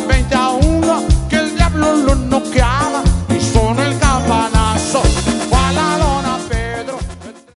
20 a 1 que el diablo lo noqueaba.